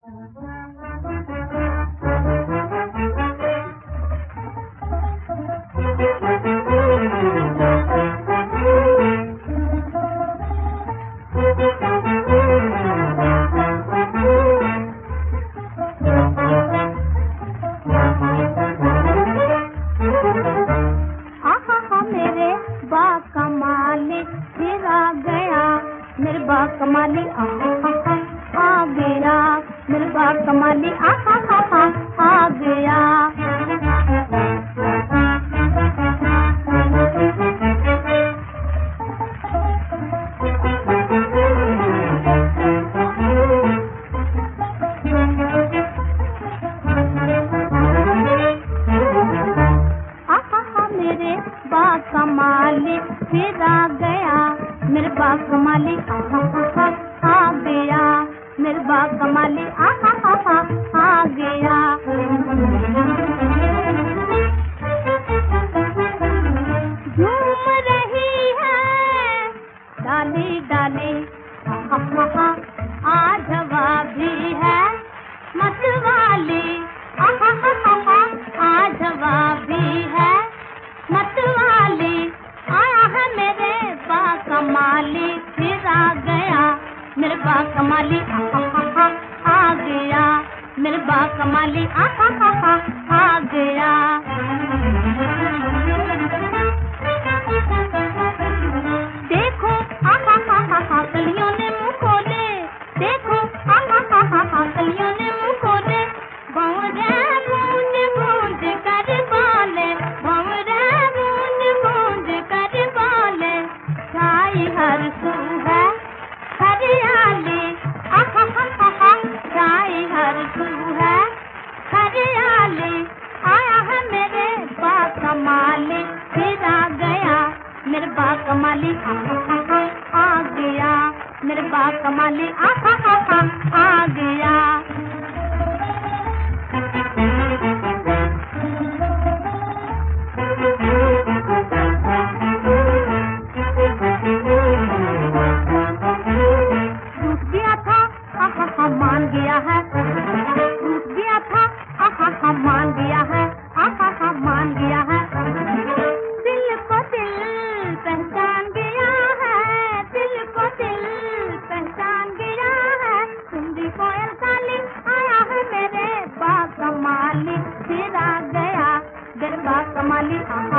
मेरे बाकमाली आ गया, मेरे बाकमाली आ गया। मेरे बाकमाली फिर आ गया, मेरे बाकमाली आ गया, मेरे बाकमाली आ गया। झूम रही है डाली डाली, आज हवा भी है मतवाली, आज हवा भी है मतवाली। आया है मेरे बाकमाली फिर आ गया, मेरे बाकमाली आ गया, मेरे बाकमाली आ गया। देखो कलियों ने मुँह खोले, देखो कलियों ने मुँह खोले। भंवरे गूंज गूंज कर बोले, भंवरे गूंज गूंज कर बोले। छाई हर सू है हरियाली, छाई हर सू है हरियाली। आया है मेरे बाकमाली फिर आ गया, मेरे बाकमाली आ गया, मेरे बाकमाली आ गया। मान गया है, टूट गया था मान गया है, मान गया है। दिल को दिल पहचान गया है, दिल को दिल पहचान गया है। सुंदरी कोयल काली आया है मेरे बाकमाली फिर आ गया, मेरे बाकमाली